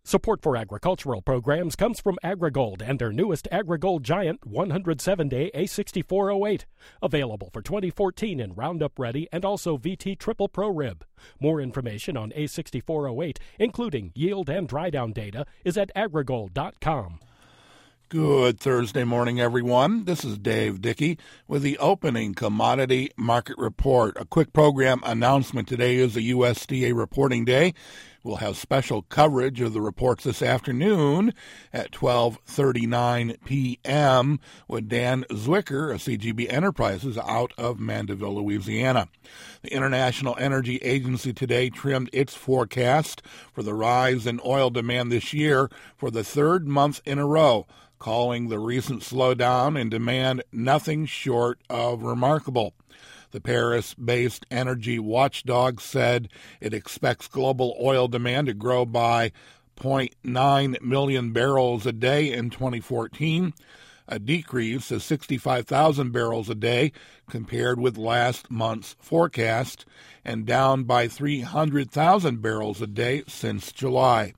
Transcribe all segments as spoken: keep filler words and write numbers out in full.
Support for agricultural programs comes from AgriGold and their newest AgriGold Giant one hundred seven day A sixty-four oh eight. Available for twenty fourteen in Roundup Ready and also V T Triple Pro Rib. More information on A sixty-four oh eight, including yield and dry down data, is at agrigold dot com. Good Thursday morning, everyone. This is Dave Dickey with the opening commodity market report. A quick program announcement. Today is a U S D A reporting day. We'll have special coverage of the reports this afternoon at twelve thirty-nine p.m. with Dan Zwicker of C G B Enterprises out of Mandeville, Louisiana. The International Energy Agency today trimmed its forecast for the rise in oil demand this year for the third month in a row, calling the recent slowdown in demand nothing short of remarkable. The Paris-based energy watchdog said it expects global oil demand to grow by zero point nine million barrels a day in twenty fourteen, a decrease of sixty-five thousand barrels a day compared with last month's forecast, and down by three hundred thousand barrels a day since July.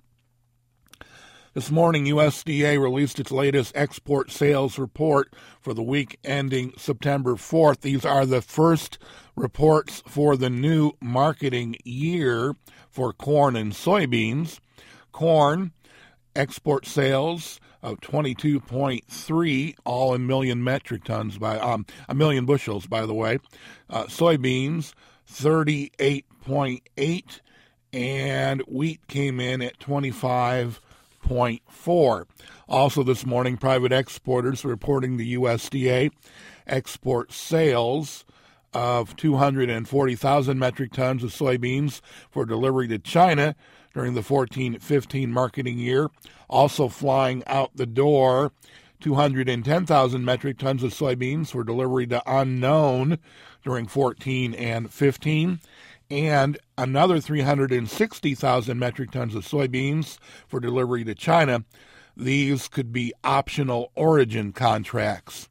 This morning, U S D A released its latest export sales report for the week ending September fourth. These are the first reports for the new marketing year for corn and soybeans. Corn export sales of twenty-two point three, all in million metric tons, by um, a million bushels, by the way. Uh, soybeans, thirty-eight point eight, and wheat came in at twenty-five point four. Also this morning, private exporters reporting the U S D A export sales of two hundred forty thousand metric tons of soybeans for delivery to China during the fourteen fifteen marketing year. Also flying out the door, two hundred ten thousand metric tons of soybeans for delivery to unknown during fourteen and fifteen. And another three hundred sixty thousand metric tons of soybeans for delivery to China. These could be optional origin contracts.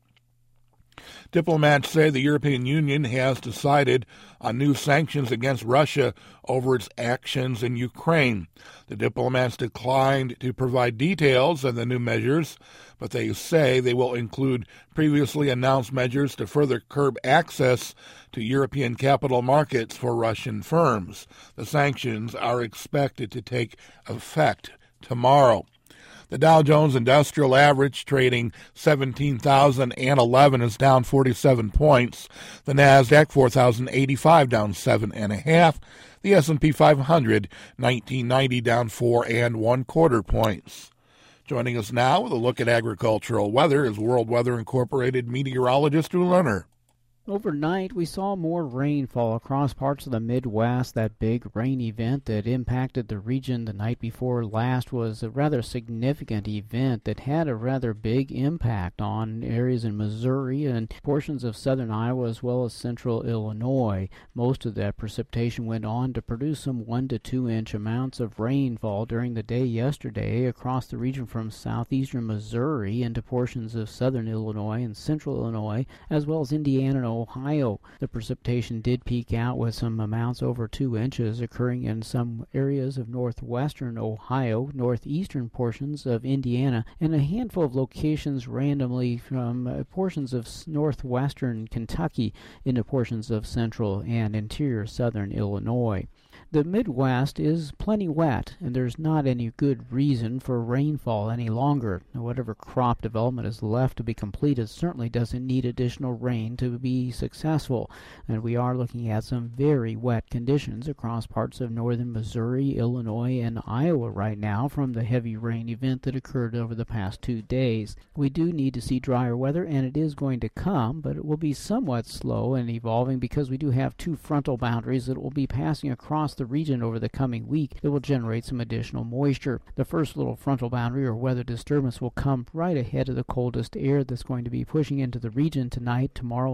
Diplomats say the European Union has decided on new sanctions against Russia over its actions in Ukraine. The diplomats declined to provide details of the new measures, but they say they will include previously announced measures to further curb access to European capital markets for Russian firms. The sanctions are expected to take effect tomorrow. The Dow Jones Industrial Average, trading seventeen thousand eleven, is down forty-seven points. The Nasdaq, four thousand eighty-five, down seven and a half. The S and P five hundred, nineteen ninety, down four and one quarter points. Joining us now with a look at agricultural weather is World Weather Incorporated meteorologist Drew Lerner. Overnight, we saw more rainfall across parts of the Midwest. That big rain event that impacted the region the night before last was a rather significant event that had a rather big impact on areas in Missouri and portions of southern Iowa as well as central Illinois. Most of that precipitation went on to produce some one to two inch amounts of rainfall during the day yesterday across the region from southeastern Missouri into portions of southern Illinois and central Illinois, as well as Indiana and Ohio. The precipitation did peak out with some amounts over two inches occurring in some areas of northwestern Ohio, northeastern portions of Indiana, and a handful of locations randomly from uh, portions of northwestern Kentucky into portions of central and interior southern Illinois. The Midwest is plenty wet, and there's not any good reason for rainfall any longer. Whatever crop development is left to be completed certainly doesn't need additional rain to be successful, and we are looking at some very wet conditions across parts of northern Missouri, Illinois, and Iowa right now from the heavy rain event that occurred over the past two days. We do need to see drier weather, and it is going to come, but it will be somewhat slow and evolving because we do have two frontal boundaries that will be passing across the region over the coming week that will generate some additional moisture. The first little frontal boundary or weather disturbance will come right ahead of the coldest air that's going to be pushing into the region tonight, tomorrow, and early on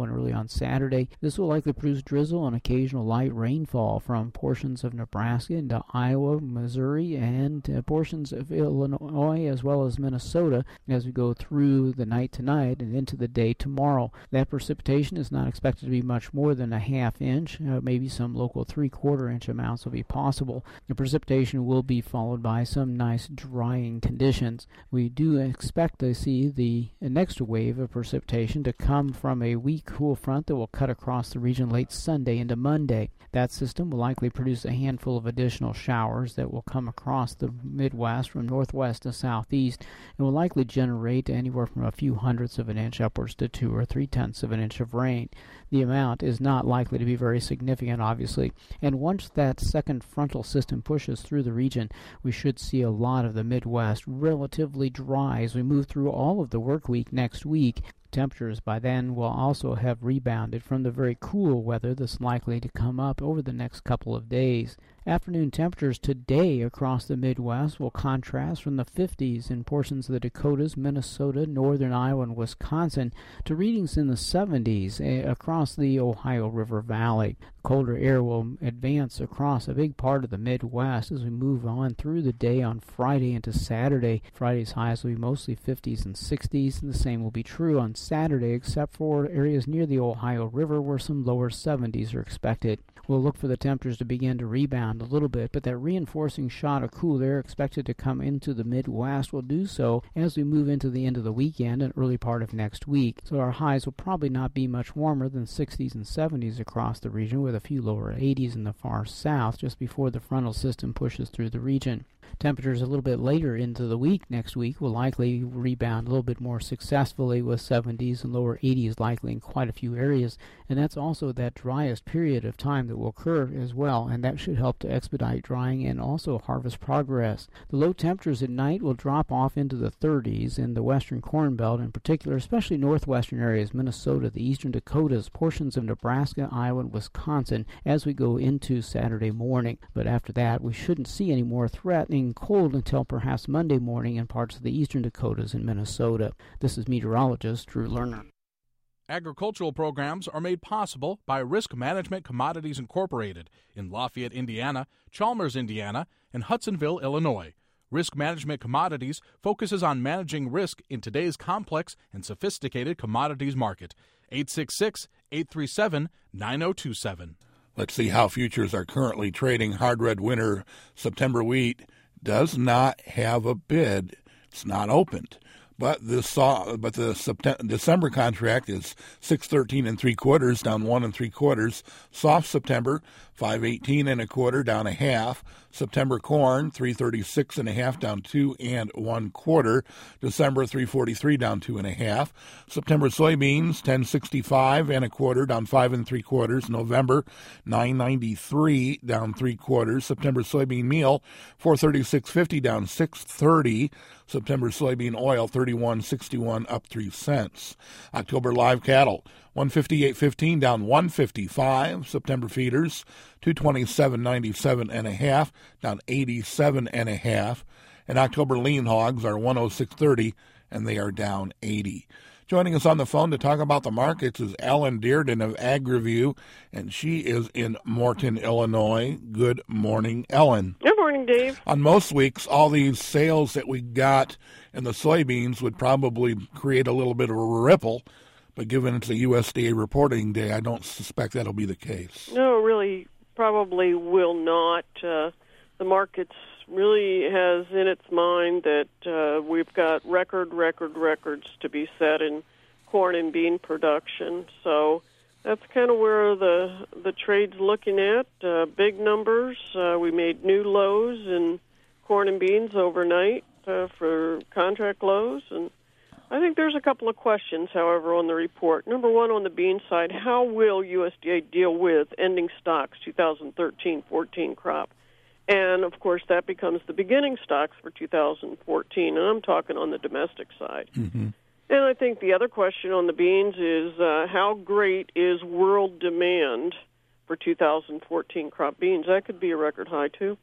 on Saturday. This will likely produce drizzle and occasional light rainfall from portions of Nebraska into Iowa, Missouri, and uh, portions of Illinois as well as Minnesota as we go through the night tonight and into the day tomorrow. That precipitation is not expected to be much more than a half inch. Uh, maybe some local three-quarter inch amounts will be possible. The precipitation will be followed by some nice drying conditions. We do expect to see the next wave of precipitation to come from a weak cool front that will cut across the region late Sunday into Monday. That system will likely produce a handful of additional showers that will come across the Midwest from northwest to southeast and will likely generate anywhere from a few hundredths of an inch upwards to two or three tenths of an inch of rain. The amount is not likely to be very significant, obviously, and once that second frontal system pushes through the region, we should see a lot of the Midwest relatively dry as we move through all of the work week next week. Temperatures by then will also have rebounded from the very cool weather that's likely to come up over the next couple of days. Afternoon temperatures today across the Midwest will contrast from the fifties in portions of the Dakotas, Minnesota, northern Iowa, and Wisconsin to readings in the seventies across the Ohio River Valley. Colder air will advance across a big part of the Midwest as we move on through the day on Friday into Saturday. Friday's highs will be mostly fifties and sixties, and the same will be true on Saturday, except for areas near the Ohio River where some lower seventies are expected. We'll look for the temperatures to begin to rebound a little bit, but that reinforcing shot of cool air expected to come into the Midwest will do so as we move into the end of the weekend and early part of next week. So our highs will probably not be much warmer than sixties and seventies across the region, with a few lower eighties in the far south just before the frontal system pushes through the region. Temperatures a little bit later into the week next week will likely rebound a little bit more successfully, with seventies and lower eighties likely in quite a few areas, and that's also that driest period of time that will occur as well, and that should help to expedite drying and also harvest progress. The low temperatures at night will drop off into the thirties in the western Corn Belt in particular, especially northwestern areas, Minnesota, the eastern Dakotas, portions of Nebraska, Iowa, and Wisconsin as we go into Saturday morning. But after that, we shouldn't see any more threatening cold until perhaps Monday morning in parts of the eastern Dakotas and Minnesota. This is meteorologist Drew Lerner. Agricultural programs are made possible by Risk Management Commodities Incorporated in Lafayette, Indiana, Chalmers, Indiana, and Hudsonville, Illinois. Risk Management Commodities focuses on managing risk in today's complex and sophisticated commodities market. eight six six, eight three seven, nine zero two seven. Let's see how futures are currently trading. Hard red winter September wheat does not have a bid. It's not opened. But the saw, but the September, December contract is six thirteen and three quarters, down one and three quarters. Soft September five eighteen and a quarter, down a half. September corn three thirty six and a half, down two and one quarter. December three forty three, down two and a half. September soybeans ten sixty five and a quarter, down five and three quarters. November nine ninety three, down three quarters. September soybean meal four thirty six fifty, down six thirty. September soybean oil thirty-one sixty-one, up three cents. October live cattle one fifty-eight fifteen, down one fifty-five. September feeders two twenty-seven ninety-seven and a half, down eighty-seven and a half. And October lean hogs are one oh six thirty, and they are down eighty. Joining us on the phone to talk about the markets is Ellen Dearden of AgriView, and she is in Morton, Illinois. Good morning, Ellen. Good morning, Dave. On most weeks, all these sales that we got in the soybeans would probably create a little bit of a ripple, but given it's a U S D A reporting day, I don't suspect that'll be the case. No, really, probably will not. Uh, the markets really has in its mind that uh, we've got record, record, records to be set in corn and bean production. So that's kind of where the the trade's looking at. Uh, big numbers. Uh, we made new lows in corn and beans overnight uh, for contract lows. And I think there's a couple of questions, however, on the report. Number one, on the bean side, how will U S D A deal with ending stocks two thousand thirteen fourteen crop? And, of course, that becomes the beginning stocks for two thousand fourteen, and I'm talking on the domestic side. Mm-hmm. And I think the other question on the beans is uh, how great is world demand for two thousand fourteen crop beans? That could be a record high, too.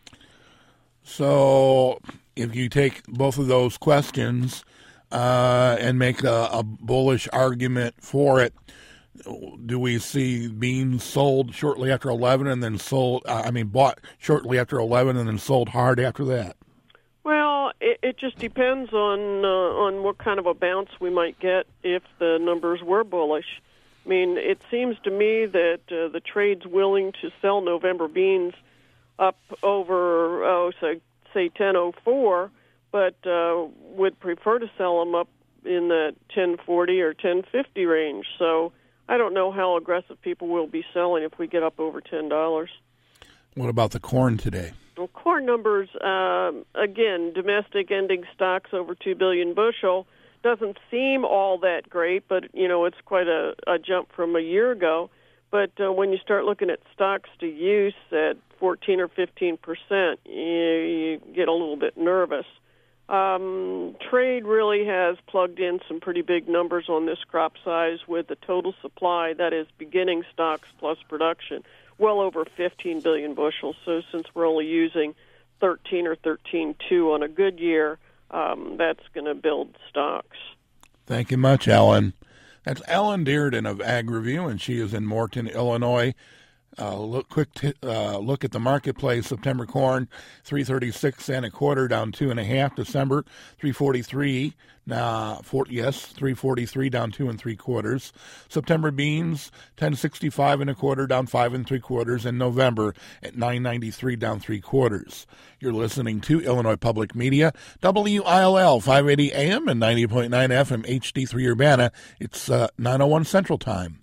So if you take both of those questions uh, and make a, a bullish argument for it, do we see beans sold shortly after eleven and then sold, uh, I mean, bought shortly after eleven and then sold hard after that? Well, it, it just depends on uh, on what kind of a bounce we might get if the numbers were bullish. I mean, it seems to me that uh, the trade's willing to sell November beans up over, oh, say, say ten oh four, but uh, would prefer to sell them up in the ten forty or ten fifty range. So I don't know how aggressive people will be selling if we get up over ten dollars. What about the corn today? Well, corn numbers, um, again, domestic ending stocks over two billion bushel. Doesn't seem all that great, but, you know, it's quite a, a jump from a year ago. But uh, when you start looking at stocks to use at fourteen or fifteen percent, you, you get a little bit nervous. Um, trade really has plugged in some pretty big numbers on this crop size with the total supply, that is beginning stocks plus production, well over fifteen billion bushels. So since we're only using thirteen or thirteen point two on a good year, um, that's going to build stocks. Thank you much, Ellen. That's Ellen Dearden of Ag Review, and she is in Morton, Illinois. Uh, look, quick t- uh, look at the marketplace. September corn, three thirty-six and a quarter, down two and a half. December, three forty-three. Now, four, yes, three forty-three, down two and three quarters. September beans, ten sixty-five and a quarter, down five and three quarters. And November at nine ninety-three, down three quarters. You're listening to Illinois Public Media, W I L L, five eighty A M and ninety point nine F M, H D three Urbana. It's uh, nine oh one Central Time.